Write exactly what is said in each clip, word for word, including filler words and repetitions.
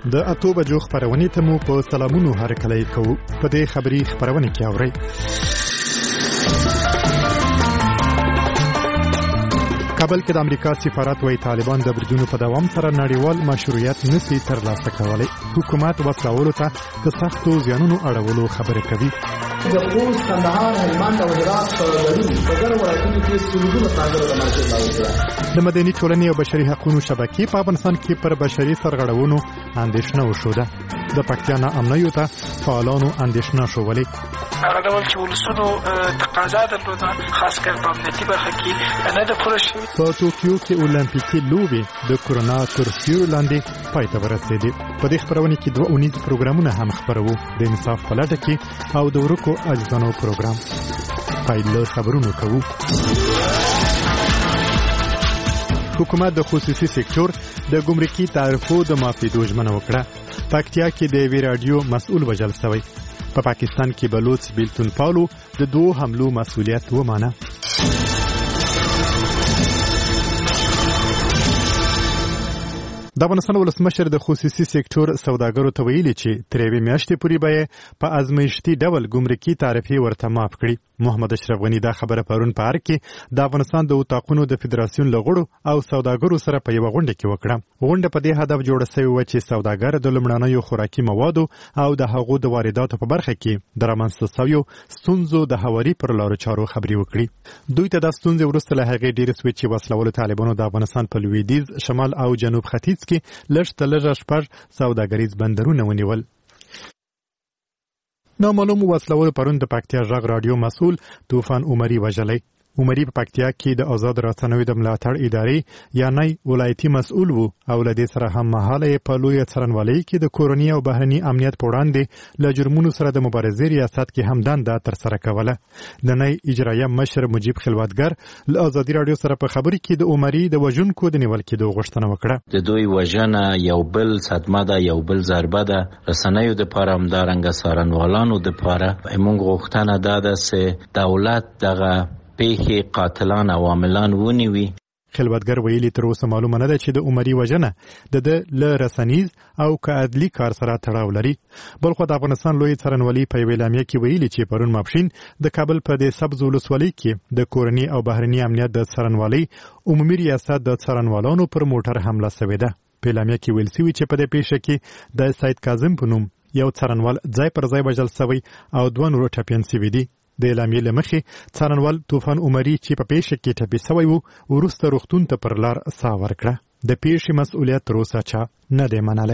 د اتو بجو خبرونې ته مو په سلامونو هرکلی کوو. په دې خبري خبرونه کې اورئ کابل کې د امریکا سفارت وايي طالبان د بریدونو په دوام سره نړیوال مشروعیت نشي ترلاسه کولی. حکومت وسلوالو ته د سختو زیانونو اړولو خبرې کوي. د خوست، کندهار، هلمند او هرات په لرونو په ګڼو ولایتونو کې سلګونه تاجر د مارکیټ لاوړه. د مدني ټولنې او بشري حقوقو شبکې په افغانستان کې پر بشري سرغړونو اندېښنه وښوده. د پکتیا ناامنیو ته فعالانو اندېښنه شولې. هغه ډول چې ولسونو تقاضا درلوده خاص کر په امنیتي برخه کې نه ده پوره شوې. په ټوکیو کې اولمپیکي لوبې د کورونا تر سیوري لاندې پای ته ورسېدې. په دې خپرونه کې دوه اونیز پروګرامونه هم خپروو، د انصاف په لټه کې او د ورکو اجزانو پروګرام. پایله خبرونه کوو. حکومت د خصوصي سکتور د ګمرکي تعرفو د معافیدو ژمنه وکړه. پکتیا کې د یوې راډیو مسؤل وژل شوی. په پاکستان کې بلوچ بیلتون پالو د دوه حملو مسؤلیت ومانه. د افغانستان ولسمشر د خصوصي سکتور سوداګرو ته ویلي چې تر یوې میاشتې پورې به په ازمایښتي ډول ګمرکي تعرفې ورته معاف کړي. محمد اشرف غني دا خبره پرون په ارګ کې د افغانستان د اتاقونو د فدراسیون له غړو او سوداګرو سره په یوه غونډه کې وکړه. غونډه په دې هدف جوړه شوې وه چې سوداګر د لومړنیو خوراکي موادو او د هغو د وارداتو په برخه کې د رامنځته شویو ستونزو د هواري پر لارو چارو خبرې وکړي. دوی ته دا ستونزې وروسته له هغې ډېرې شوې چې وسلوالو طالبانو د افغانستان په لویدیځ، شمال او جنوب ختیځ کې لږ تر لږه شپږ سوداګریز بندرونه ونیول. نامعلوم وسلوالو پرون د پکتیا غږ راډیو مسؤل طوفان عمري وژلی. عمري په پکتیا کې د آزاد رسنیو د ملاتړ ادارې یعنی ولایتي مسؤل وو او له دې سره هم مهاله په لویه څارنوالۍ کې د کورني او بهرني امنیت په وړاندې له جرمونو سره د مبارزې ریاست کې هم دنده ترسره کوله. د نی اجرایه مشر مجیب خلوتګر له ازادي راډیو سره په خبرې کې د عمري د وژونکو د نیول کېدو غوښتنه وکړه. د دوی وژنه یو بل صدمه ده، یو بل ضربه ده. رسنیو د پاره همدارنګه څارنوالانو د پاره موږ غوښتنه ده چې دولت دغه پیښې قاتلان او عاملان ونیوي. خلوتګر ویلي تر اوسه معلومه نه ده چې د عمري وژنه د ده له رسنیز او که عدلي کار سره تړاو لري. بلخو د افغانستان لوی څارنوالي په یوې اعلامیه کې ویلي چې پرون ماپښین د کابل په دې سبز ولسوالۍ کې د کورني او بهرني امنیت د څارنوالۍ عمومي ریاست د څارنوالانو پر موټر حمله شوې ده. په اعلامیه کې ویل شوي چې په دې پیښه کې د سید کاظم په نوم یو څارنوال ځای پر ځای وژل شوی او دوه نور ټپیان شوي دي. د اعلامیې له مخې څارنوال طوفان عمري چې په پیښه کې ټپي شوی و وروسته روغتون ته پر لار ساه ورکړه. د پیښې مسؤلیت تر اوسه چا نه دی منلی.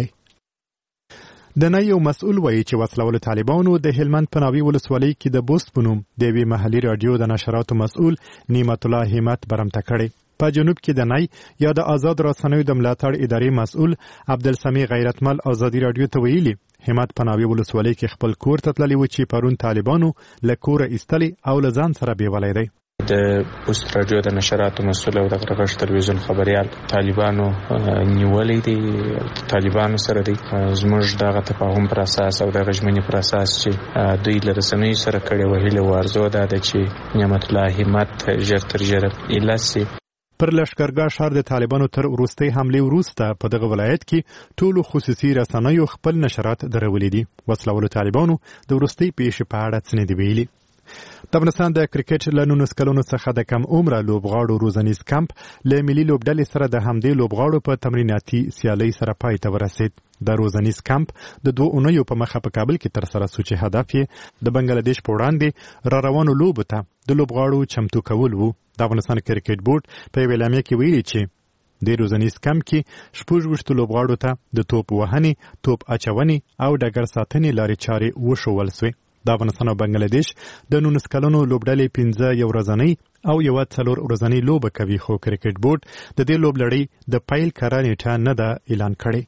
د نه یو مسؤل وایي چې وسلوالو طالبانو د هلمند په ناوې ولسوالۍ کې د بوست په نوم د یوې محلي راډیو د نشراتو مسؤل نعمت الله همت برمته کړی. په جنوب کې د نای یا د آزاد رسنیو د ملاتړ ادارې مسؤل عبدالسمی غیرتمل ازادي راډیو ته ویلي همت په ناوې ولسوالۍ کې خپل کور ته تللی و چې پرون طالبانو له کوره ایستلی او له ځان سره بیولی دی. د بوست راډیو د نشراتو مسؤل او د غږ تلویزیون خبریال طالبانو نیولې دي. طالبانو سره دی زموږ دغه تفاهم پر اساس او د غږمنۍ پر اساس چې دوی له رسنیو سره کړې وهیله وارزو ده چې نعمت الله همت ژر تر ژره ایلاسي. پر لښکرګاه ښار د طالبانو تر وروستۍ حملې وروسته په دغه ولایت کې ټولو خصوصي رسنیو خپل نشرات درولي دي. وسلوالو طالبانو د وروستۍ پیښې په اړه څه نه دي ویلي. د افغانستان د کرکټ له نولس کلونو څخه د کم عمره لوبغاړو روزنیز کمپ له ملي لوبډلې سره د همدې لوبغاړو په تمریناتي سیالۍ سره پای ته ورسېد. د روزنیز کمپ د دوه اونیو په مخه په کابل کې ترسره شو چې هدف یې د بنگلادیش په وړاندې را روانو لوبو ته د لوبغاړو چمتو کول وو. د افغانستان کرکټ بورډ په یوې اعلامیه کې ویلي چې د روزنیز کمپ کې شپږ ویشتو لوبغاړو ته د توپ وهنې، توپ اچونې او ډګر ساتنې لارې چارې وښول سوې. د افغانستان او بنگلادیش د نولس کلونو لوبډلې پنځه یو ورځنۍ او یوه څلور ورځنۍ لوبه کوي، خو کرکټ بورډ د دې لوبلړۍ د پیل کره نیټه نه ده اعلان کړې.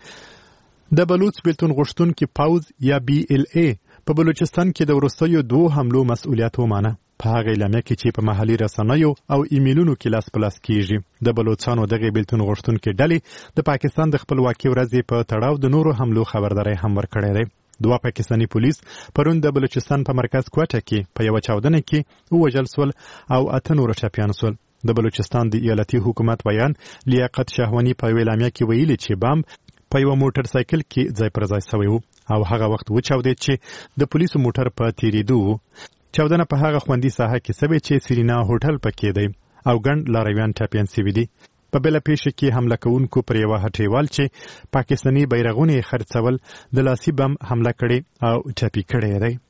د بلوچ بیلتون غوښتونکي پوځ یا بی ال ای په بلوچستان کې د وروستیو دوه حملو مسؤلیت ومانه. په هغه اعلامیه کې چې په محلي رسنیو او ایمیلونو کې لاس په لاس کیږي. د بلوچستان دغه بیلتون غوښتونکي ډلې د پاکستان د خپلواکۍ ورځې په تړاو د نورو حملو خبرداری هم ورکړی دی. دوه پاکستاني پولیس پرون د بلوچستان په مرکز کوټه کې په یوه چاودنه کې ووژل سول او اته نور ټپیان سول. د بلوچستان د ایالتي حکومت بیان لیاقت شهواني په اعلامیه کې ویلي چې بم په یو موټر سایکل کې ځای پر ځای شوی و او هغه وخت وچاودید چې د پولیسو موټر په تیریدو و. چاودنه په هغه خوندي ساحه کې شوې چې سیرینا هوټل پکې دی او ګڼ لارویان ټپیان شوي دي. په بله پیښه کې حمله کوونکو پر یوه هټیوال چې پاکستاني بیرغونه یې خرڅول د لاسي بم حمله کړې او ټپي کړی دی.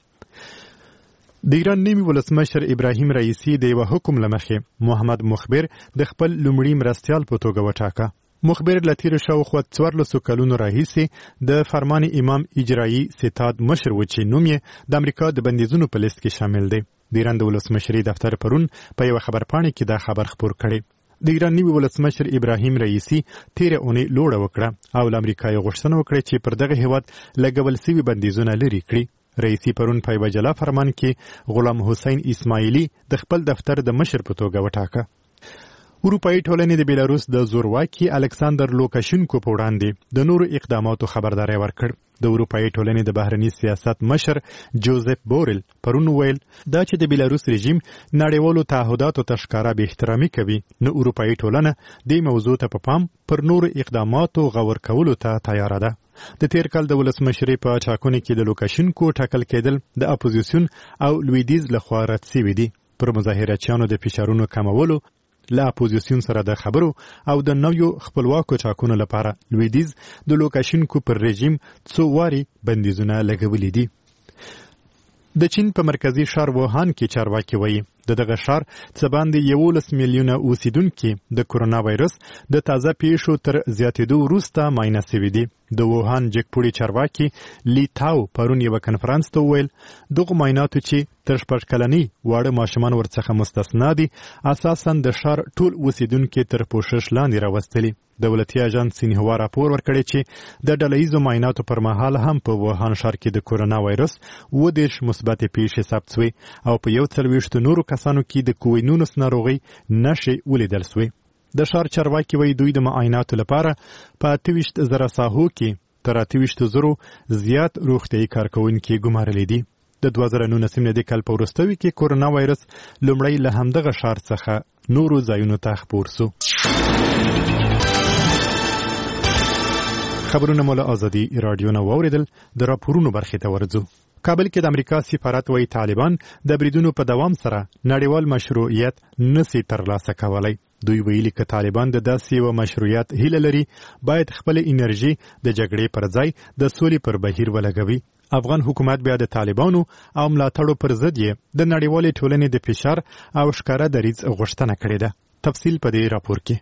د ایران نوي ولسمشر ابراهیم رئیسي د یوه حکم له مخې محمد مخبر د خپل لومړي مرستیال په توګه وټاکه. مخبر له تېرو شاوخوا څوارلسو کلونو راهیسې د فرمان امام اجرایي ستاد مشر و چې نوم یې د امریکا د بندیزونو په لیست کې شامل دی. د ایران د ولسمشري دفتر پرون په یوه خبرپاڼه کې دا خبر خپور کړی. د ایران نوي ولسمشر ابراهیم رئیسي تیره اونۍ لوړه وکړه او له امریکا یې غوښتنه وکړه چې پر دغه هیواد لګول سوي بندیزونه لرې کړي. رئیسي پرون په یوه جلا فرمان کې غلام حسین اسماعیلي د خپل دفتر د مشر په توګه وټاکه. اروپایي ټولنې د بیلاروس د زورواکي الکساندر لوکاشینکو په وړاندې د نورو اقداماتو خبرداری ورکړ. د اروپایي ټولنې د بهرني سیاست مشر جوزف بورل پرون ویل دا چې د بیلاروس رژیم نړیوالو تعهداتو ته ښکاره بې احترامي کوي نو اروپایي ټولنه دې موضوع ته په پام پر نورو اقداماتو غور کولو ته تیاره ده. د تیر کال د ولسمشرۍ په ټاکنو کې د لوکاشینکو ټاکل کېدل د اپوزیسیون او لویدیز لخوا رد سوي دي. پر مظاهرچیانو د فشارونو کمولو له اپوزیسیون سره د خبرو او د نویو خپلواکو ټاکنو لپاره لویدیز د لوکاشینکو پر رژیم څو واري بندیزونه لګولي دي. د چین په مرکزي ښار ووهان کې چارواکي وایي د دغه ښار څه باندې یولس میلیونه اوسیدونکي د کورونا وایرس د تازه پیښو تر زیاتېدو وروسته معاینه شوي دي. د ووهان جګپوړي چارواکي لی تاو پرون یوه کنفرانس ته وویل دغو معایناتو چې تر شپږ کلنۍ واړه ماشومان ورڅخه مستثنا دي اساساً د ښار ټول اوسیدونکي تر پوښښ لاندې راوستلي. دولتي اژانس سینهوا راپور ورکړی چې د ډله ییزو معایناتو پر مهال هم په ووهان ښار کې د کورونا وایرس اووه دېرش مثبتې پیښې ثبت سوې او په یو څلوېښتو نورو کسانو کې د کووینونس ناروغۍ نښې ولیدل سوې. د ښار چارواکي وایي دوی د معایناتو لپاره په اته ویشت زره ساحو کې تر اته ویشتو زرو زیات روغتیایي کارکوونکي ګمارلي دي. د دوه زره نولسم میلادي کال په وروستیو کې کورونا وایرس لومړی له همدغه ښار څخه نورو ځایونو ته خپور سو. خبرونه مو له ازادي راډیو نه واورېدل. د راپورونو برخې ته ورځو. کابل کې د امریکا سفارت وایي طالبان د بریدونو په دوام سره نړیوال مشروعیت نسي ترلاسه کولی. دوی ویلي که طالبان د داسې یوه مشروعیت هیله لري باید خپل انرژي د جګړې پر ځای د سولې پر بهیر ولګوي. افغان حکومت بیا د طالبانو او ملاتړو پر ضد یې د نړیوالې ټولنې د فشار او ښکاره دریځ غوښتنه کړې ده. تفصیل په دې راپور کې.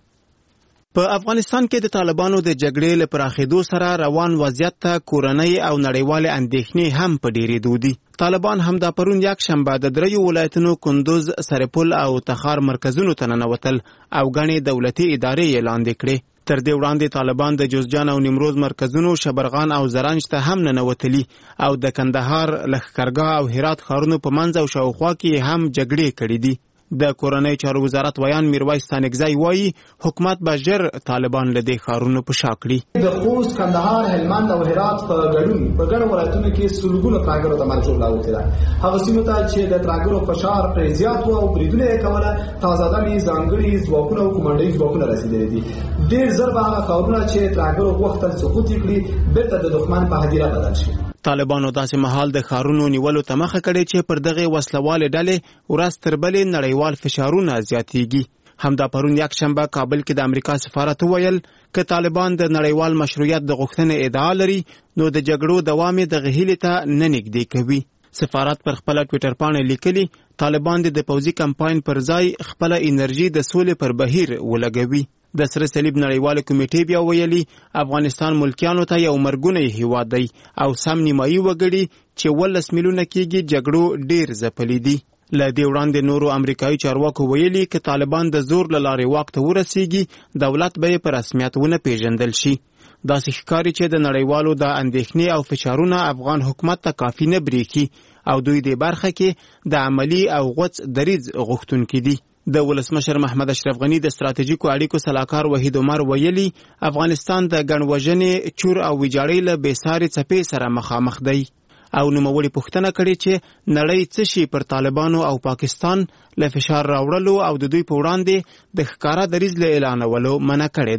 په افغانستان کې د طالبانو د جګړې له پراخېدو سره روان وضعیت ته کورنۍ او نړیوالې اندېښنې هم په ډېرېدو دي. طالبان همدا پرون یک شنبه د دریو ولایتونو کندوز، سرپل او تخار مرکزونو ته ننوتل او ګڼې دولتي ادارې یې لاندې کړې. تر دې وړاندې طالبان د جوزجان او نیمروز مرکزونو شبرغان او زرنج ته هم ننوتلي او د کندهار، لښکرګاه او هرات ښارونو په منځ او شاوخوا کې هم جګړې کړې دي. د کورنۍ چارو وزارت ویان میرویس ستانکزی وایي حکومت به ژر طالبان له دې ښارونو په شا کړي. د خوست، کندهار، هلمند او هرات په ګډون په ګڼو ولایتونو کې سلګونه ترهګرو ته مرجع راوتې ده. هغه سیمو ته چې د ترهګرو فشار پرې زیات و او بریدونه یې کوله تازه ډلې ځانګړي ځواکونه او کمانډوي ځواکونه رسېدلي دي. ډېر ژر به هغه ښارونه چې ترهګرو غوښتل سقوط یې کړي بېرته د دښمن په هدیره بدل شي. طالبانو داسې مهال د ښارونو نیولو ته مخه کړې چې پر دغه وسلوالې ډلې ورځ تر بلې نړیوال فشارونه زیاتېږي. همدا پرون یک شنبه کابل کې د امریکا سفارت وویل که طالبان د نړیوال مشروعیت د غوښتنې ادعا لري نو د جګړو دوام یې دغه هیلې ته نه نږدې کوي. سفارت پر خپله ټویټر پاڼه لیکلي طالبان د پوځي کمپاین پر ځای خپله انرژي د سولې پر بهیر ولګوي. د سره صلیب نړیواله کمیټې بیا ویلي افغانستان ملکیانو ته یو مرګونی هیواد دی او سم نیمایي وګړي چې ولس میلیونه کېږي جګړو ډېر ځپلي دي. له دې وړاندې نورو امریکایي چارواکو ویلي که طالبان د زور له لارې واک ته ورسیږي دولت به یې په رسمیت ونه پیژندل شي. داسې ښکاري چې د نړیوالو د اندېښنې او فشارونه افغان حکومت ته کافي نه بریښي او دوی دې برخه کې د عملي او غوڅ دریځ غوښتونکي دي. د ولسمشر محمد اشرف غني د ستراتیژیکو اړیکو سلاکار وحید عمر ویلي افغانستان د ګڼوژنې، چور او ویجاړۍ له بېسارې څپې سره مخامخ دی او نوموړي پوښتنه کړې چې نړۍ څه شي پر طالبانو او پاکستان له فشار راوړلو او د دوی په وړاندې د ښکاره دریځ له اعلانولو منع کړې ده.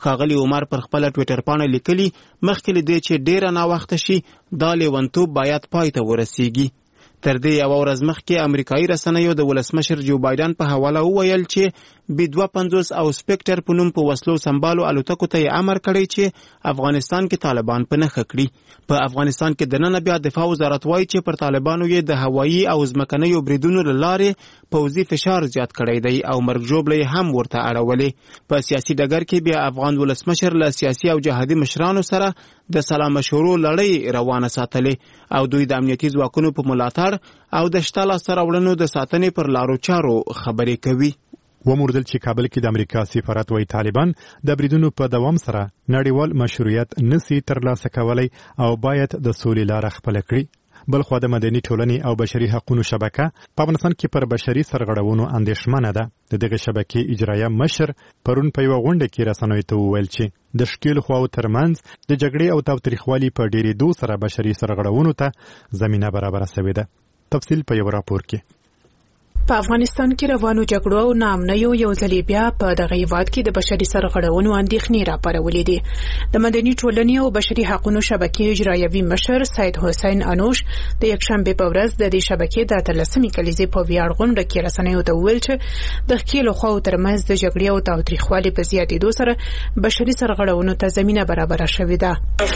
ښاغلي عمر پر خپل ټوئیټر باندې لیکلي مخکې له دې چې ډیره ناوخته شي دا لیونتوب باید پای ته ورسیږي. تر دې یو ورځ مخکې امریکایي رسنیو د ولسمشر جو بایدن په حواله وویل چې بي دوه پنځوس او سپیکټر په نوم په وسلو سمبالو الوتکو ته یې امر کړی چې افغانستان کې طالبان په نښه کړي. په افغانستان کې دننه بیا دفاع وزارت وایي چې پر طالبانو یې د هوایي او ځمکنیو بریدونو له لارې پوځي فشار زیات کړی دی او مرګ ژوبلې هم ورته اړولې. په سیاسي ډګر کې بیا افغان ولسمشر له سیاسي او جهادي مشرانو سره د سلا مشورو لړۍ روانه ساتلې او دوی د امنیتي ځواکونو په ملاتړ او د شته لاسته راوړنو د ساتنې پر لارو چارو خبرې کوي. وموردل چې کابل کې د امریکا سفارت وایي طالبان د بریدونو په دوام سره نړیوال مشروعیت نسی ترلاسه کولی او باید د سولې لاره خپله کړي. بلخوا د مدني ټولنې او بشري حقوقو شبکه په افغانستان کې پر بشري سرغړونو اندېښمنه ده. د دغه شبکې اجرایه مشر پرون په یوه غونډه کې رسنیو ته وویل چې د ښکېلو خواو ترمنځ د جګړې او تاوتریخوالي په ډېرېدو سره بشري سرغړونو ته زمینه برابره شوې ده. تفصیل په یو راپور کې. په افغانستان کې روانو جګړو او ناامنیو یو ځل بیا په دغه هیواد کې د بشري سرغړونو اندېښنې راپارولې دي. د مدني ټولنې او بشري حقوقو شبکې اجرایوي مشر سید حسین انوش د یکشنبه په ورځ د دې شبکې د اتلسمې کلیزې په ویاړ غونډه کې رسنیو ته وویل چې د ښکېلو خواو ترمنځ د جګړې او تاوتریخوالي په زیاتېدو سره بشري سرغړونو ته زمینه برابره شوې ده.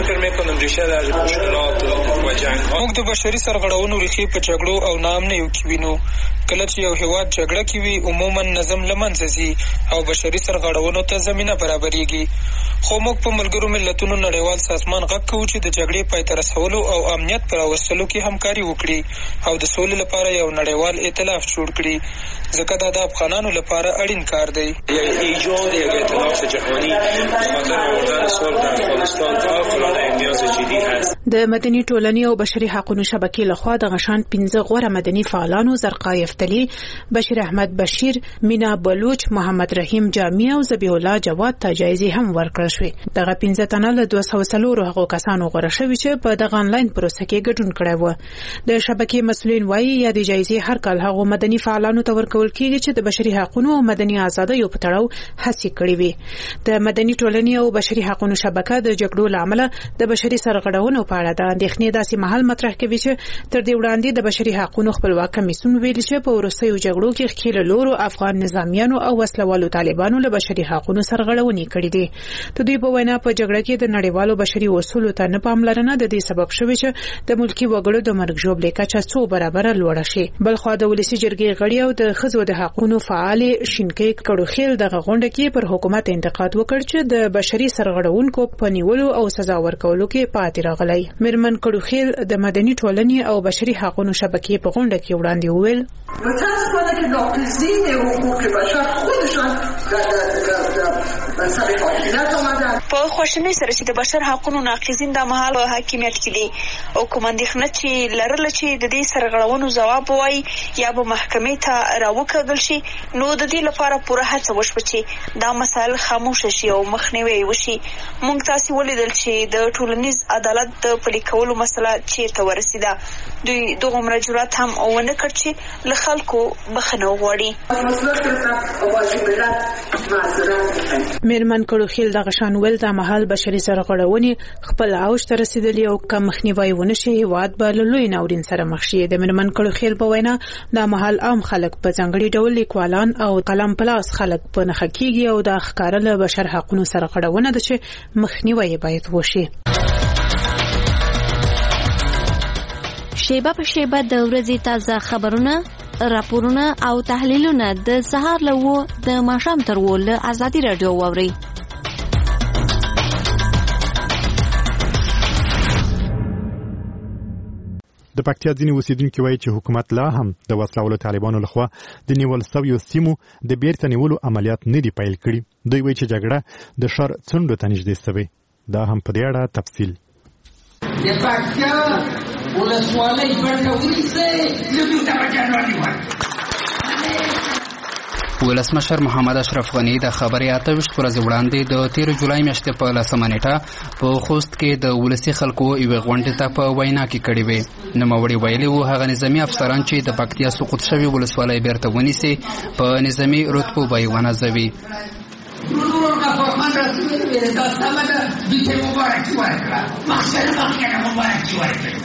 موږ د بشري سرغړونو ریښې په جګړو او ناامنیو کې وینو. کله چې یو هیواد جګړه کوي عموما نظم له منځه ځي او بشري سرغړونو ته زمینه برابرېږي. خو موږ په ملګرو ملتونو نړیوال سازمان غږ کوو چې د جګړې پای ته رسولو او امنیت په راوستلو کې همکاري وکړي او د سولې لپاره یو نړیوال ائتلاف جوړ کړي، ځکه دا د افغانانو لپاره اړین کار دی. ایجاد یک ائتلاف جهانی خاطر آوردن صلح در افغانستان فوق‌العاده نیاز جدی است. د مدني ټولنې او بشري حقوقو شبکې لخوا د غشان پنځه غوره مدني فعالانو زرقا یفتلی، بشیر احمد بشیر، مینا بلوچ، محمد رحیم جامی او ذبیح الله جواد ته جایزې هم ورکړل شوې. دغه پنځه تنه له دوه سوه څلور هغو کسانو غوره شوي چې په دغه انلاین پروسه کې ګډون کړی و. د شبکې مسؤلین وایي یا د جایزې هر کال هغو مدني فعالانو ته ورکول کېږي چې د بشري حقوقو او مدني ازادیو په تړاو هڅې کړې وي. د مدني ټولنې او بشري حقوقو شبکه د جګړو له امله د بشري سرغړونو په اړه د اندېښنې داسې مهال مطرح کوي چې تر دې وړاندې د بشري حقوقو خپلواک کمیسیون ویلي چې په وروستیو جګړو کې ښکېل لورو افغان نظامیانو او وسلوالو طالبانو له بشري حقوقو سرغړونې کړې دي. د دوی په وینا په جګړه کې د نړیوالو بشري اصولو ته نه پاملرنه د دې سبب شوې چې د ملکي وګړو د مرګ ژوبلې کچه څو برابره لوړه شي. بلخوا د ولسي جرګې غړي او د ښځو د حقوقو فعال شینکۍ کړوخیل دغه غونډه کې پر حکومت انتقاد وکړ چې د بشري سرغړونکو په نیولو او سزا ورکولو کې پاتې راغلی. میرمن کړوخیل د مدني ټولنې او بشري حقوقو شبکې په غونډه کې وړاندې وویل متاسفانه که ناقصین حقوق بشر خودشان په خواشینۍ سره چې د بشر حقوقو ناقضین د مهال په حاکمیت کې دي او کوم اندېښنه چې لرله چې د دې سرغړونو ځواب وایي یا به محکمې ته راوکږل شي، نو د دې لپاره پوره هڅه وشوه چې دا مسایل خاموشه شي او مخنیوی وشي. موږ تاسې ولیدل چې د ټولنیز عدالت د پلي کولو مسله چیرته ورسېده. دوی دغومره جرأت هم ونه کړ چې له خلکو بخښنه وغواړي. میرمن کړوخیل دغه شان ویل دا مهال بشري سرغړونې خپل اوج ته رسیدلي او که مخنیوی ونه شي هیواد به له لوی ناورین سره مخ شي. د میرمن کړوخیل په وینا دا مهال عام خلک په ځانګړي ډول لیکوالان او قلم پلاس خلک په نښه کېږي او دا ښکاره له بشر حقوقو سرغړونه ده چې مخنیوی باید وشي. شیبه په شیبه د ورځې تازه خبرونه، راپورونه او تحلیلونه د سهار له وو د ماښام تر وو له ازادي راډیو واورئ. د پکتیا ځینې اوسیدونکي وایي چې حکومت لا هم د وسلوالو طالبانو لخوا د نیول شویو سیمو د بیرته نیولو عملیات نه دي پیل کړي. دوی وایي چې جګړه د ښار څنډو ته نږدې شوې. دا هم په دې اړه تفصیل. د پکتیا ولسوالۍ برخه ونیسئ، زه دلته بچیان رانیوم. ولسمشر محمد اشرف غنی د خبرې اته ویشت ورځې وړاندې د تیر جولای میاشتې په لسمه نیټه په خوست کې د ولسي خلکو یوې غونډې ته په وینا کې کړې وې. نوموړي ویلي وو هغه نظامي افسران چې د پکتیا سقوط شوي ولسوالۍ بیرته ونیسي په نظامي رتبو به یې ونازوي. ټول غفرخان رسول ویل دا سمه ده دوی ته مبارکي ورکړه مخشره مخکې مبارکي ورکړه.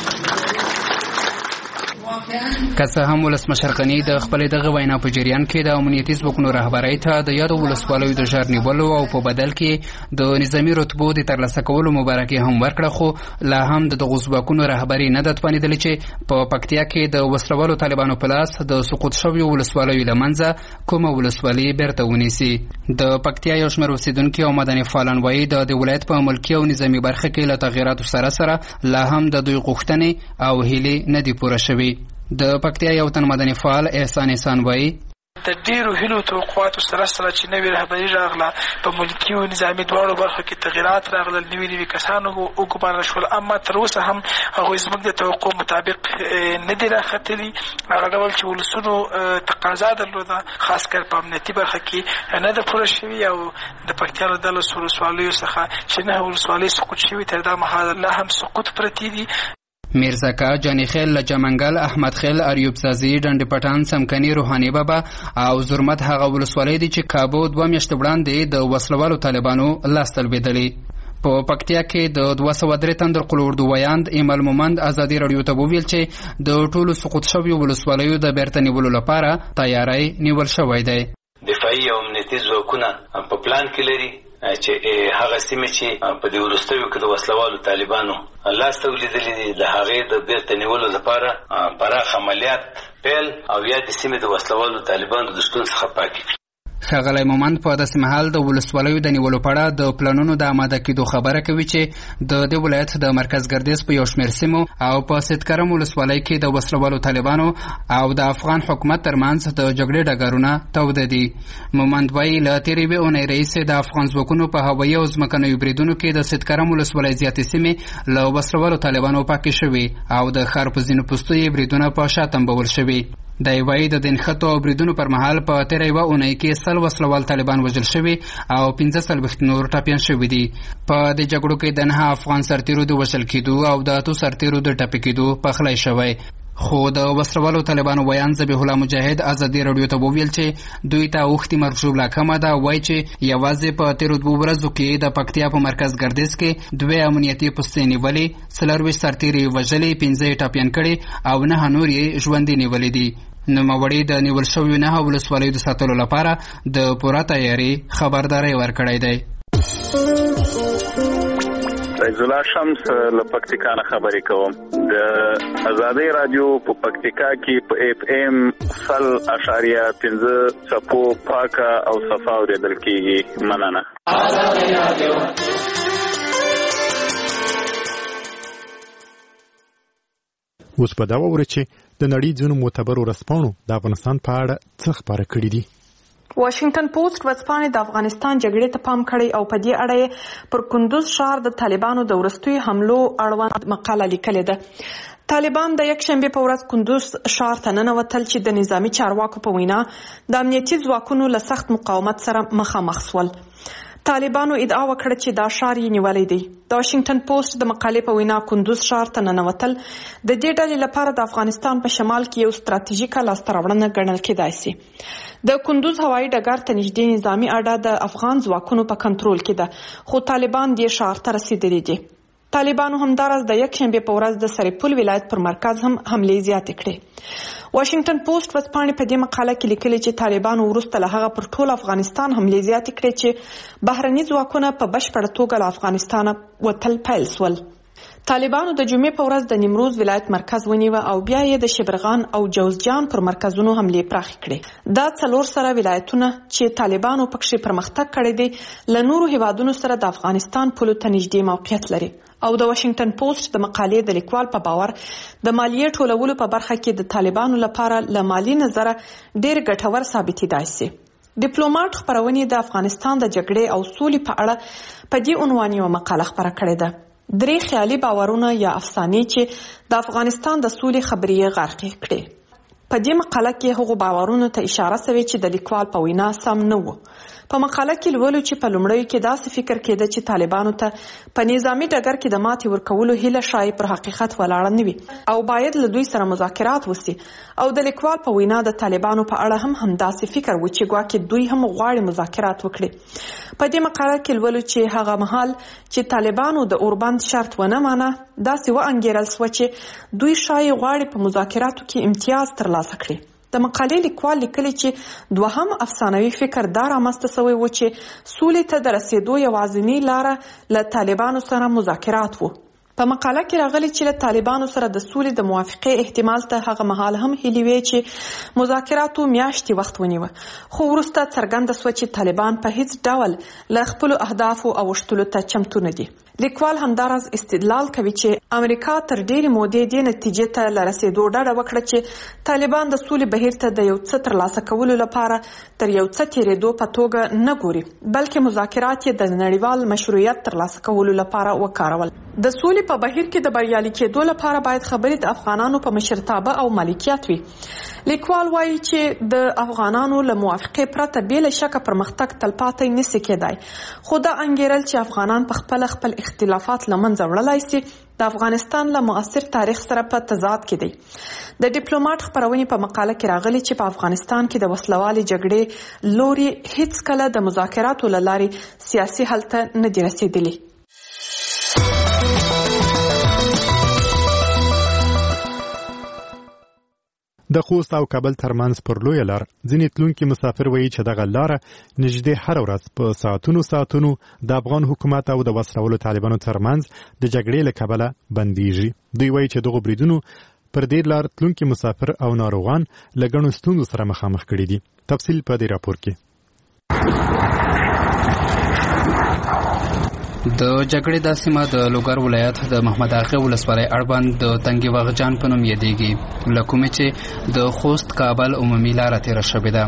که څه هم ولسمشر غني د خپلې دغه وینا په جریان کې د امنیتي ځواکونو رهبرۍ ته د یادو ولسوالیو د ژر نیولو او په بدل کې د نظامي رتبو د ترلاسه کولو مبارکي هم ورکړه، خو لا هم د دغو ځواکونو رهبري نه ده توانېدلې چې په پکتیا کې د وسلوالو طالبانو په لاس د سقوط شویو ولسوالیو له منځه کومه ولسوالي بیرته ونیسي. د پکتیا یو شمېر اوسېدونکي او مدني فعالان وایي د دې ولایت په ملکي او نظامي برخه کې له تغییراتو سره سره لا هم د دوی غوښتنې او هیلې نه دي پوره شوي. د پکتیا یو تن مدني فعال احسان احسان وایي د ډیرو هیلو توقعاتو سره سره چې نوې رهبري راغله په ملکي او نظامي دواړو برخو کې تغییرات راغلل، نوي نوي کسان وګمارل شول، اما تر اوسه هم هغوی زموږ د توقع مطابق نه دي راختلي. هغه ډول چې ولسونو تقاضا درلوده خاص کر په امنیتي برخه کې نه ده پوره شوي او د پکتیا له دولسو ولسوالیو څخه چې نه ولسوالۍ سقوط شوي تر دا مهاله لا هم سقوط پرتې دي. میرزکا، جانی خیل، لجمنگل، احمد خیل، اریوب سازی، ډنډ پټان، سمکني، روحاني بابا او زرمت هغه ولسوالۍ دي چې کابو دوه میاشتې وړاندې د وسلوالو طالبانو لاس ته لوېدلې. په پکتیا کې د دوه سوه درې تن قل اردو ویاند ایمل مومند ازادي راډیو ته وویل چې د ټولو سقوط شویو ولسوالیو د بیرته نیولو لپاره تیاری نیول شوی دی. دفاعي او امنیتي ځواکونه په پلان کې لري چې هغه سیمې چې په دې وروستیو کې د وسلوالو طالبانو لاسته ولیدلې دي د هغې د بیرته نیولو لپاره پراخ عملیات پیل او یا د سیمې د وسلوالو طالبانو د شتون څخه پاکې کړي. ښاغلی مومند په داسې مهال د ولسوالیو د نیولو په اړه د پلانونو د آماده کېدو خبره کوي چې د دې ولایت د مرکز ګردیز په یو شمېر سیمو او په سیدکرم ولسوالۍ کې د وسلوالو طالبانو او د افغان حکومت ترمنځ د جګړې ډګرونه توده دي. مومند وایي له تېرې یوې اونۍ راهیسې د افغان ځواکونو په هوایي او ځمکنیو بریدونو کې د سیدکرم ولسوالۍ زیاتې سیمې له وسلوالو طالبانو پاکې شوي او د ښار په ځینو پوستو یې بریدونه په شا تنبول شوي. دی وایي د دنښتو او بریدونو پر مهال په تېره یوه اونۍ کې سل وسلوال طالبان وژل شوي او پنځه څلوېښت نور ټپیان شوي دي. په دې جګړو کې د نهه افغان سرتیرو د وژل کېدو او د اتو سرتیرو د ټپي کېدو پخلی شوی. خو د وسلوالو طالبانو ویان ذبیح الله مجاهد ازادي راډیو ته وویل چې دوی ته اوښتې مرګ ژوبله کمه ده. وایي چې یوازې په تېرو دوو ورځو کې د پکتیا په مرکز ګردیز کې دوې امنیتي پوستې نیولې، څلرویشت سرتیرې یې وژلې، پنځه یې ټپیان کړي او نهه نور یې ژوندي نیولې دي. نوموړي د نیول شویو نهه ولسوالیو د ساتلو لپاره د پوره تیاري خبرداری ورکړی دی. فیض الله شمس له پکتیکا نه خبرې کوم. د ازادۍ راډیو په پکتیکا کې په اف ام سل اشاریه پنځه څپو پاکه او صفا اورېدل کېږي. مننه. ازادۍ راډیو. اوس په دا واوره چې د نړۍ ځینو معتبرو ورځپاڼو د افغانستان په اړه څه خپاره کړي دي. واشنگټن پوسټ ورځپاڼې د افغانستان جګړې ته پام کړی او په دې اړه پر کندوز ښار د طالبانو د وروستیو حملو اړوند مقاله لیکلې ده. طالبان د یکشنبې په ورځ کندوز ښار ته ننوتل چې د نظامي چارواکو په وینا د امنیتي ځواکونو له سخت مقاومت سره مخامخ شول. طالبانو ادعا وکړه چې دا ښار یې نیولی دی. د واشنگټن پوسټ د مقالې په وینا کندوز ښار ته ننوتل د دې ډلې لپاره د افغانستان په شمال کې یو ستراتیژیکه لاسته راوړنه ګڼل کېدای شي. د کندوز هوایي ډګر ته نږدې نظامي اډه د افغان ځواکونو په کنټرول کې ده، خو طالبان دې ښار ته رسېدلي دي. طالبانو همداراز د یکشنبې په ورځ د سرپل ولایت پر مرکز هم حملې زیاتې کړې. واشنگټن پوسټ ورځپاڼې په دې مقاله کې لیکلي چې طالبانو وروسته له هغه پر ټول افغانستان حملې زیاتې کړې چې بهرني ځواکونه په بشپړه توګه له افغانستانه وتل پیل شول. طالبانو د جمعې په ورځ د نیمروز ولایت مرکز ونیوه او بیا یې د شبرغان او جوزجان پر مرکزونو حملې پراخې کړې. دا څلور سره ولایتونه چې طالبانو پکښې پرمختګ کړی دی له نورو هیوادونو سره د افغانستان پولو ته نږدې موقعیت لري او د واشنگټن پوسټ د مقالې د لیکوال په باور د مالیې ټولولو په برخه کې د طالبانو لپاره له مالي نظره ډېر ګټور ثابتېدای شي. ډیپلوماټ خپرونې د افغانستان د جګړې او سولې په اړه په دې عنوان یوه مقاله خپره کړې ده. درې خیالي باورونه یا افسانې چې د افغانستان د سولې خبرې غرقې کړې. په دې مقاله کې هغو باورونو ته اشاره شوې چې د لیکوال په وینا سم نه وو. په مقاله کې لولو چې په لومړیو کې داسې فکر کېده چې طالبانو ته په نظامي ډګر کې د ماتې ورکولو هیله شایي پر حقیقت ولاړه نه وي او باید له دوی سره مذاکرات وسي او د لیکوال په وینا د طالبانو په اړه هم همداسې فکر و چې ګواکې دوی هم غواړي مذاکرات وکړي. په دې مقاله کې لولو چې هغه مهال چې طالبانو د اوربند شرط ونه مانه داسې وانګیرل سوه چې دوی شایي غواړي په مذاکراتو کې امتیاز ترلاسه کړي. د مقالې لیکوال لیکلي چې دوهم افسانوي فکر دا رامنځته سوی و چې سولې ته د رسېدو یوازینۍ لاره له طالبانو سره مذاکرات وو. په مقاله کې راغلي چې له طالبانو سره د سولې د موافقې احتمال ته هغه مهال هم هیلې وې چې مذاکراتو میاشتې وخت ونیوه، خو وروسته څرګنده سوه چې طالبان په هیڅ ډول له خپلو اهدافو اوښتلو ته چمتو نه دي. لیکوال همداراز استدلال کوي چې امریکا تر ډېرې مودې دې نتیجې ته له رسېدو ډډه وکړه چې طالبان د سولې بهیر ته د یو څه ترلاسه کولو لپاره تر یو څه تېرېدو په توګه نه ګوري، بلکې مذاکرات یې د نړیوال مشروعیت ترلاسه کولو لپاره وکارول. د سولې په بهیر کې د بریالي کېدو لپاره باید خبرې د افغانانو په مشرتابه او مالکیت وي. لیکوال وایي چې د افغانانو له موافقې پرته بې له شکه پرمختګ تلپاتې نشي کېدای، خو دا انګیرل چې افغانان په خپله خپل اختلافات له منځه وړلای سي د افغانستان له معاصر تاریخ سره په تضاد کې دی. د ډیپلوماټ خپرونې په مقاله کې راغلي چې په افغانستان کې د وسلوالې جګړې لوري هیڅ کله د مذاکراتو له لارې سیاسي حل ته نه دي رسېدلي. د خوست او کابل ترمنځ پر لویه لار ځینې تلونکي مسافر وایي چې دغه لاره نږدې هره ورځ په ساعتونو ساعتونو د افغان حکومت او د وسلوالو طالبانو ترمنځ د جګړې له کبله بندیږي. دوی وایي چې دغو بریدونو پر دې لار تلونکي مسافر او ناروغان له ګڼو ستونزو سره مخامخ کړي دي. تفصیل په دې راپور کې. د جګړې دا سیمه د لوګر ولایت د محمد اغه ولسوالۍ اړوند د تنګي واغجان په نوم یادېږي، له کومې چې د خوست کابل عمومي لاره تېره شوې ده.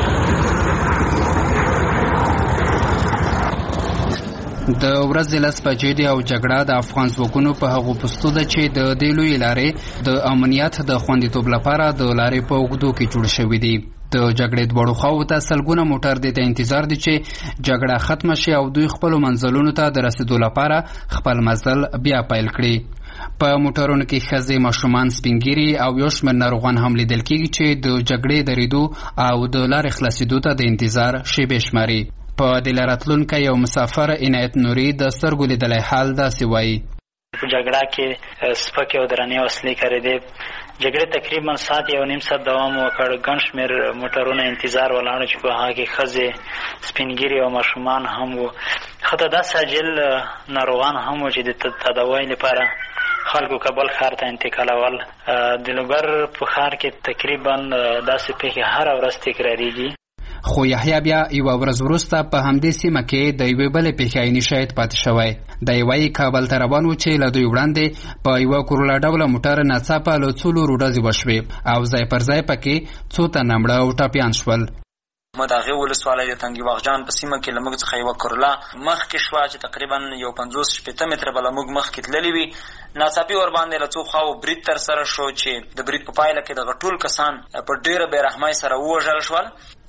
د ورځې لس بجې دي او جګړه د افغان ځواکونو په هغو پوستو ده چې د دې لویې لارې د امنیت د خوندیتوب لپاره د لارې په اوږدو کې جوړ شوي دي. د جګړې دواړو خواوو ته سلګونه موټر دې ته انتظار دي چې جګړه ختمه شي او دوی خپلو منزلونو ته د رسېدو لپاره خپل مزل بیا پیل کړي. په موټرونو کې ښځې، ماشومان، سپینګیري او یو شمېر ناروغان هم لیدل کېږي چې د جګړې درېدو او د لارې خلاصېدو ته د انتظار شیبې شماري. په دې لاره تلونکی یو مسافر عنایت نوري د سترګو لیدلی حال داسې وایي. په جګړه کې سپکې او درنې وسلې کارېدې. جګړې تقریبا ساعت یو نیم ساعت دوام وکړ. ګڼ شمېر موټرونه انتظار ولاړ چې په هغه کې ښځې، سپینګیري او ماشومان هم وو. حتی داسې عاجل ناروغان هم وو چې د تداوی لپاره خلکو کابل ښار ته انتقالول. د لوګر په ښار کې تقریبا داسې پیښې هره ورځ تکراریږي. خو یحیی بیا یوه ورځ وروسته په همدې سیمه کې د یوې بلې پیښې عیني شاهد پاتې شوی. دی وایي کابل ته روان و چې له دوی وړاندې په یوه کرولا ډوله موټر ناڅاپه له څو لورو ډزې وشوې او ځای پر ځای پکې څو تنه مړه او ټپیان شول. محمد اغه ولسوالۍ د تنګي واغجان په سیمه کې له موږ څخه یوه کرولا مخکې شوه چې تقریبا یو پنځوس شپېته متره به له موږ مخکې تللې وي. ناڅاپي ورباندې له څو خواوو برید ترسره شو چې د برید په پایله کې دغه ټول کسان په ډېره بېرحمۍ سره ووژل شول.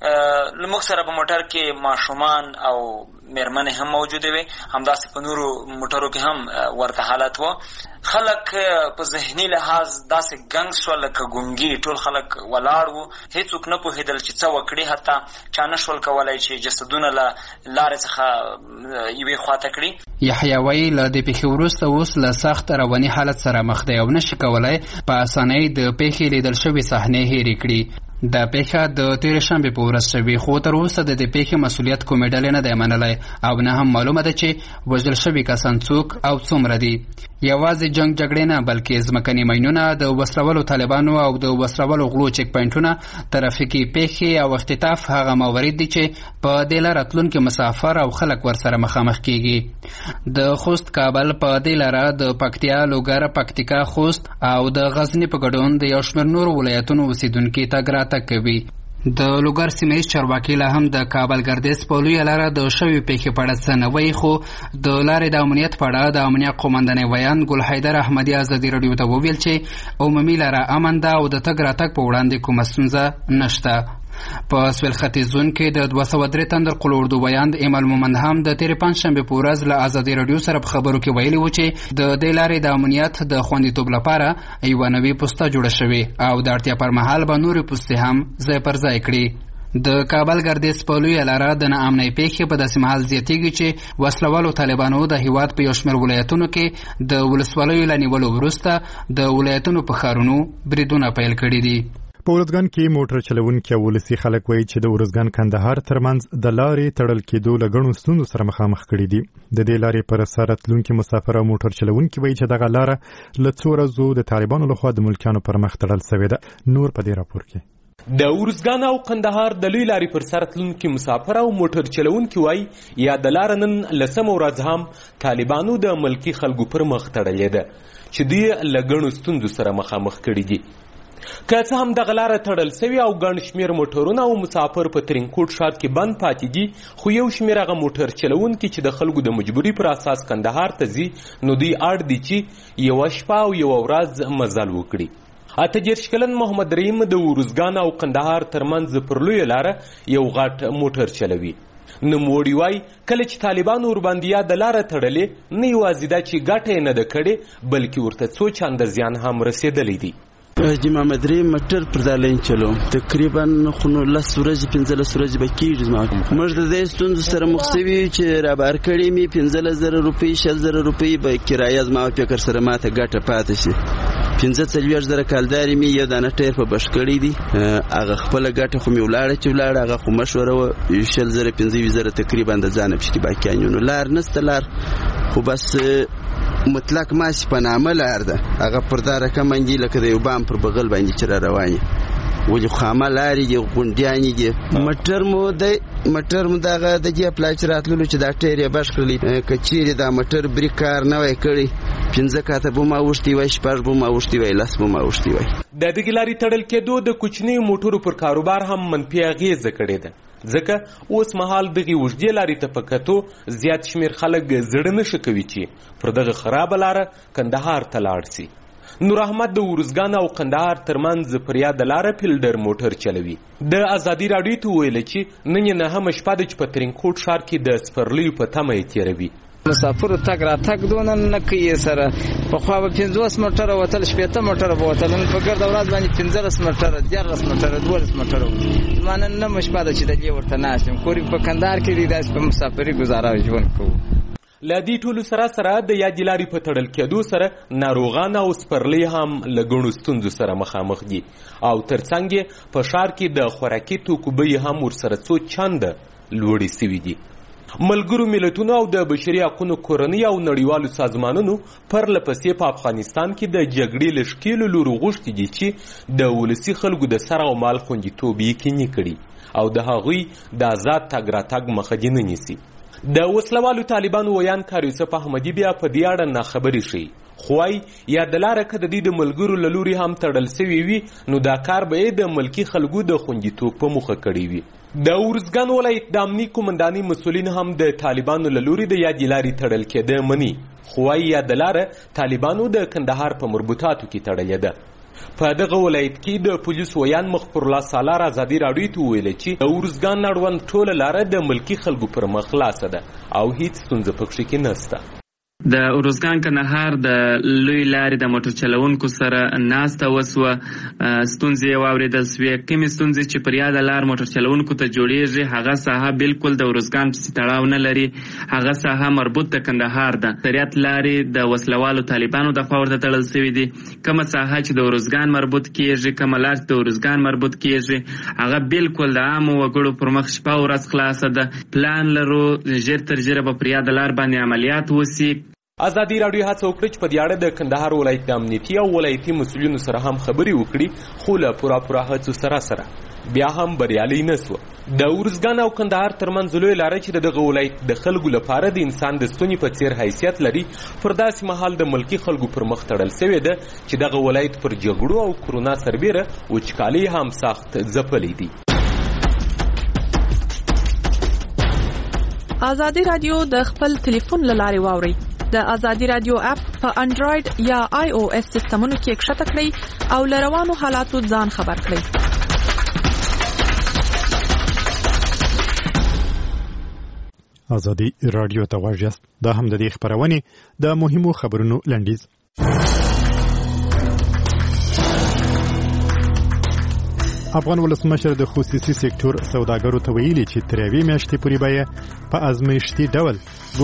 له موږ سره په موټر کې ماشومان او مېرمنې هم موجودې وې، همداسې په نورو موټرو کې هم ورته حالت و. خلک په ذهني لحاظ داسې ګنګ شول لکه ګونګي، ټول خلک ولاړ وو، هېڅوک نه پوهېدل چې څه وکړي. حتی چا نه شول کولی چې جسدونه له لارې څخه یوې خواته کړي. یحیی وایي له دې پیښې وروسته اوس له سخت رواني حالت سره مخ دی او نشي کولی په اسانۍ د پیښې لیدل شوې صحنې هېرې کړي. دا پیښه د تېرې شنبې په ورځ شوې، خو تر اوسه د دې پیښې مسؤلیت کومې ډلې نه دی منلی او نه هم معلومه ده چې وژل شوي کسان څوک او څومره دي. یوازې جنګ جګړې نه بلکې ځمکني ماینونه، د وسلوالو طالبانو او د وسلوالو غلو چیک پوینټونه، ترافیکي پیښې او اختطاف هغه موارد دي چې په دې لاره تلونکي مسافر او خلک ورسره مخامخ کیږي. د خوست کابل په دې لاره د پکتیا، لوګر، پکتیکا، خوست او د غزني په ګډون د یو شمېر نورو ولایتونو اوسېدونکي تګ راتګ کوي. د لوګر سیمه ییز چارواکي لا هم د کابل ګردیز په لویه لاره د شوې پیښې په اړه څه نه وایي، خو د لارې د امنیت په اړه د امنیه قومندانۍ ویان ګل حیدر احمدي ازادي راډیو ته وویل چې عمومي لاره امن ده او د تګ راتګ په وړاندې کومه ستونزه نشته. په سویل ختیځ زون کې د دوه سوه درې تن د قول اردو بیان ایمل مومند هم د تېرې پنجشنبې په ورځ له ازادي راډیو سره په خبرو کې ویلي و چې د دې لارې د امنیت د خوندیتوب لپاره یوه نوې پوسته جوړه شوې او د اړتیا پر مهال به نورې پوستې هم ځای پر ځای کړي. د کابل ګردیز په لویه لاره د ناامنۍ پیښې په داسې مهال زیاتېږي چې وسلوالو طالبانو د هیواد په یو شمېر ولایتونو کې د ولسوالیو له نیولو وروسته د ولایتونو په ښارونو بریدونه پیل کړي دي. په ورځګان کې موټر چلوونکي او ولسي خلک وایي چې د ورځګان کندهار ترمنځ د لارې تړل کېدو له ګڼو ستونزو سره مخامخ کړي دي. د دې لارې پر سر راتلونکي مسافر او موټر چلوونکي وایي چې دغه لاره له څو ورځو د طالبانو لخوا د ملکیانو پر مخ تړل سوې ده. نور په دې راپور کې د ورځګان او کندهار د لوی لارې پر سر تلونکي مسافر او موټر چلوونکي وایي یا د لاره نن لسمه ورځ هم طالبانو د ملکي خلکو پر مخ تړلې ده چې دوی له ګڼو ستونزو سره مخامخ کړي دي. که څه هم دغه لاره تړل سوي او ګڼ شمېر موټرونه او مسافر په ترینکوټ ښار کې بند پاتې دي، خو یو شمېر هغه موټر چلوونکي چې د خلکو د مجبوري پر اساس کندهار ته ځي نو دوی اړ دي چې یوه شپه او یوه ورځ مزل وکړي. اته دېرش کلن محمد رحیم د ورځګان او کندهار ترمنځ پر لویه لاره یو غټ موټر چلوي. نوموړي وایي کله چې طالبانو ورباندې یا د لاره تړلې نه یوازې دا چې ګټه یې نه ده کړې بلکې ورته څو چنده زیان هم رسېدلی دی. حاجي محمد رحیم موټر پر دا لین چلوم تقریبا خو نو لس ورځې پنځلس ورځې به کېږي. زما موږ د دې ستونزو سره مخ سوي یو چې رابار کړي مې پنځلس زره روپۍ شل زره روپۍ به کرایه زما فکر سره ماته ګټه پاتې شي. پنځه څلوېښت زره کالداري مې یو دانه ټایر په بش کړی دي، هغه خپله ګټه خو مې ولاړه چې ولاړه هغه خو مشوره وه شل زره پنځه ویشت زره تقریبا د ځانه پشکې باقیان یو نو لار نسته. لار خو بس مطلق ماسي په نامه لار ده، هغه پر دا رقم باندې لکه د یو بام پر بغل باندې چې را روان یې ولې خامه لارې دي غونډیانې دي. موټر مو د موټر مو دغه د دې پلا چې راتللو چې دا ټایر یې بش کړلی که چیرې دا موټر بریک کار نه وای کړی پنځه کاته به ما اوښتي وای شپږ به ما اوښتي وای لس به ما اوښتي وای. د دغې لارې تړل کېدو د کوچنیو موټرو پر کاروبار هم منفي اغېزه کړې ده، ځکه اوس مهال دغې اوږدې لارې ته په کتو زیات شمېر خلک زړه نشه کوي چې پر دغه خرابه لاره کندهار ته لاړ سي. نور احمد د ورځګان او کندهار ترمنځ پر یاده لاره فیلډر موټر چلوي. د ازادي راډیو ته ویل چې نن یې نهمه شپه ده چې په ترینکوټ ښار کې د سپرلیو په تمه یې تېروي. مسافرو تګ راتګ دونه نه کوي سره پخوا به پنځوس موټره وتل شپېته موټره به وتل نن په ګرده ورځ باندې پنځلس موټره دیارلس موټره دولس موټره زما نن نهمه شپه ده چې د دې ورته ناست یم. کور په کندهار کې دی داسې په مسافري ګزاره ژوند کوو. له دې ټولو سره سره د یادې لارې په تړل کېدو سره ناروغان او سپرلي هم له ګڼو ستونزو سره مخامخ دي او ترڅنګ یې په ښار کې د خوراکي توکو بیې هم ورسره څو چنده لوړې سوي دي. ملګرو ملتونو او د بشري حقونو کورنۍ او نړیوالو سازمانونو پرله پسې په افغانستان کې د جګړې له ښکېلو لورو غوښتي دي چې د ولسي خلکو د سر او مال خوندیتوب یقیني کړي او د هغوی د آزاد تګ راتګ مخه دې نه نیسي. د وسلوالو طالبانو ویان کار یوسف احمدي بیا په دې اړه ناخبري ښیي، خو وایي یا د لاره که د دوی د ملګرو له لوري هم تړل سوي وي نو دا کار به یې د ملکي خلکو د خوندیتوب په موخه کړی وي. د ورځګان ولایت د امني قومنداني مسؤلین هم د طالبانو له لوري د یادې لارې تړل کېده مني، خو وایي یا د لاره طالبانو د کندهار په مربوطاتو کې تړلې ده. په دغه ولایت کې د پولیس ویان مخبر الله سالار ازادي راډیو ته وویل چې د ورځګان اړوند ټوله لاره د ملکي خلکو پر مخ خلاصه ده او هیڅ ستونزه پکښې کې نسته. د ورځګان کندهار د لوی لارې د موټر چلوونکو سره ناسته وسوه، ستونزې یې واورېدل سوې. کومې ستونزې چې پر یاده لار موټر چلوونکو ته جوړېږي هغه ساحه بالکل د ورځګان پسې تړاو نه لري، هغه ساحه مربوط د کندهار ده. اکثریت لارې د وسلوالو طالبانو د خوا ورته تړل سوي دي. کومه ساحه چې د ورځګان مربوط کېږي، کومه لار چې د ورځګان مربوط کېږي هغه بالکل د عامو وګړو پر مخ شپه ورځ خلاصه ده. پلان لرو ژر تر ژره به پر یاده لار باندې عملیات وسي. ازادي راډیو هڅه وکړه چې په دې اړه د کندهار ولایت د امنیتي او ولایتي مسؤلینو سره هم خبرې وکړي، خو له پوره پوره هڅو سره سره بیا هم بریالۍ نه سوه. د ورځګان او کندهار ترمنځ لویه لاره چې د دغه ولایت د خلکو لپاره د انسان د ستوني په څیر حیثیت لري پر داسې مهال د ملکي خلکو پر مخ تړل سوې ده چې دغه ولایت پر جګړو او کرونا سربیره وچکالۍ هم سخت ځپلی دي. ازادي راډیو د خپل ټلیفون له لارې واورئ. د ازادي راډیو اپ په انډراید یا آی او ایس سیسټمونو کې کښته کړئ او له روانو حالاتو ځان خبر کړئ. ازادي رادیو ته غواړئ. دا هم د دې خبرونه د مهمو خبرونو لنډیز. افغان ولسمشر د خصوصي سکتور سوداګرو ته ویلي چې تر یوې میاشتې پورې به په ازمایښتي ډول